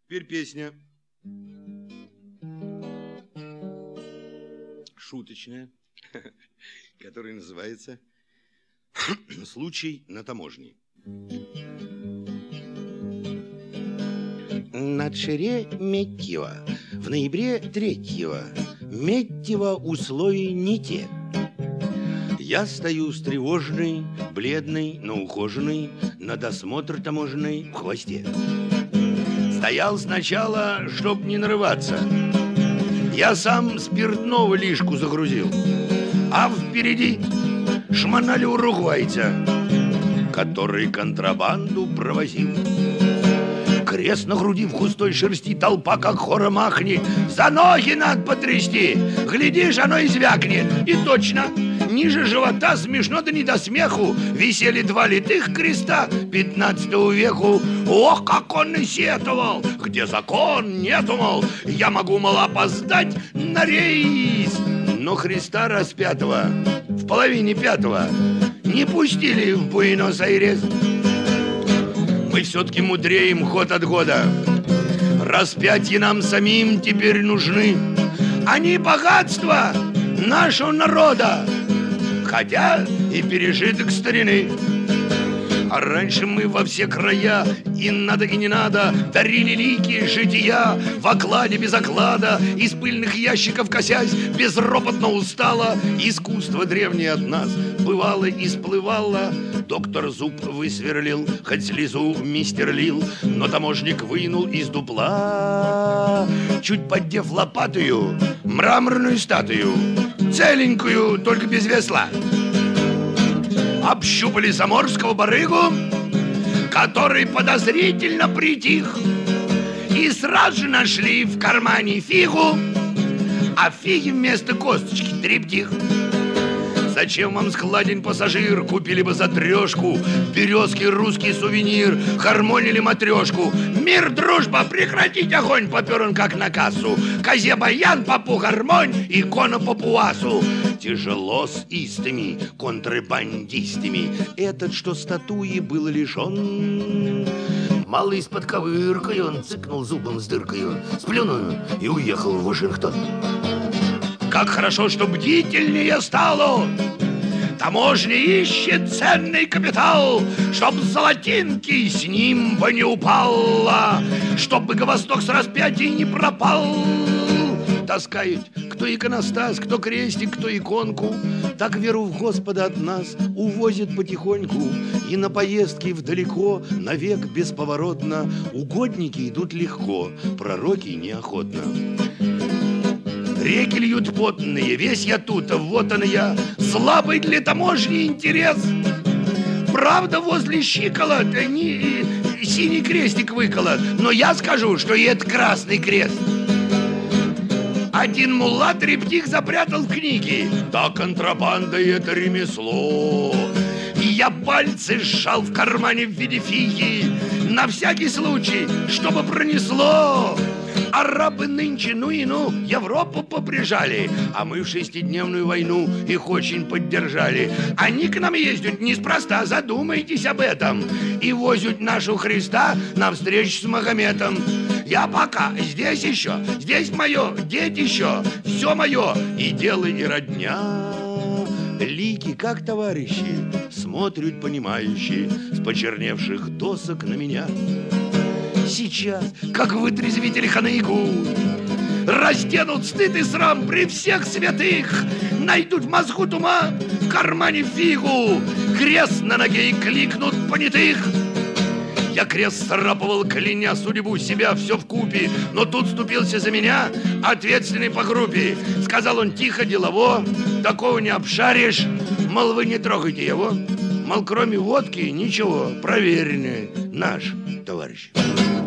Теперь песня шуточная, которая называется «Случай на таможне». На Шереметьево в ноябре 3-го Медьево условия не те. Я стою встревоженный, бледный, но ухоженный, на досмотр таможенный в хвосте. Стоял сначала, чтоб не нарываться. Я сам спиртного лишку загрузил, а впереди шмонали уругвайца, который контрабанду провозил. Крест на груди в густой шерсти, толпа как хором ахнет. За ноги надо потрясти, глядишь, оно и звякнет. И точно, ниже живота смешно, да не до смеху, висели 2 литых креста 15 веку. Ох, как он и сетовал, где закон нету, мол, я могу, мол, опоздать на рейс. Но Христа распятого в половине 5-го не пустили в Буэнос-Айрес. Мы все-таки мудреем год от года. Распятие нам самим теперь нужны. Они богатство нашего народа, хотя и пережиток старины. А раньше мы во все края, и надо, и не надо, дарили лики жития в окладе без оклада, из пыльных ящиков косясь, безропотно устало. Искусство древнее от нас бывало и сплывало. Доктор зуб высверлил, хоть слезу мистер лил, но таможник вынул из дупла, чуть поддев лопатою, мраморную статую, целенькую, только без весла. Общупали заморского барыгу, который подозрительно притих, и сразу же нашли в кармане фигу, а фиги вместо косточки трептих. Зачем вам складен пассажир? Купили бы за 3, в березке русский сувенир, хармонили матрешку. Мир, дружба, прекратить огонь, попер он как на кассу. Козе баян, попу гармонь, икона папуасу. Тяжело с истыми контрабандистами этот, что статуи был лишен. Малый из-под ковыркой он цыкнул зубом с дыркою, сплюнул и уехал в Вашингтон. Как хорошо, что бдительнее стало. Таможня ищет ценный капитал, чтоб золотинки с ним бы не упало, чтоб Богосток с распятием не пропал. Таскают кто иконостас, кто крестик, кто иконку. Так веру в Господа от нас увозят потихоньку. И на поездки вдалеко, навек бесповоротно, угодники идут легко, пророки неохотно. Реки льют потные, весь я тут, вот он я, слабый для таможни интерес. Правда, возле щиколот синий крестик выколот, но я скажу, что и это красный крест. Один мулла трептих запрятал в книге, да контрабанда — это ремесло. И я пальцы сжал в кармане в виде фиги, на всякий случай, чтобы пронесло. Арабы нынче, ну и ну, Европу поприжали, а мы в 6-дневную войну их очень поддержали. Они к нам ездят неспроста, задумайтесь об этом, и возят нашу Христа навстречу с Магометом. Я пока здесь еще, здесь мое, детище, все мое, и дело, и родня. Лики, как товарищи, смотрят понимающие с почерневших досок на меня. Сейчас, как вытрезвитель ханыгу, разденут стыд и срам при всех святых, найдут в мозгу тума, в кармане фигу, крест на ноге и кликнут понятых. Я крест срапывал, кляня судьбу себя все вкупе, но тут вступился за меня ответственный по группе. Сказал он тихо, делово, такого не обшаришь, мол, вы не трогайте его, мол, кроме водки ничего, проверенный наш товарищ.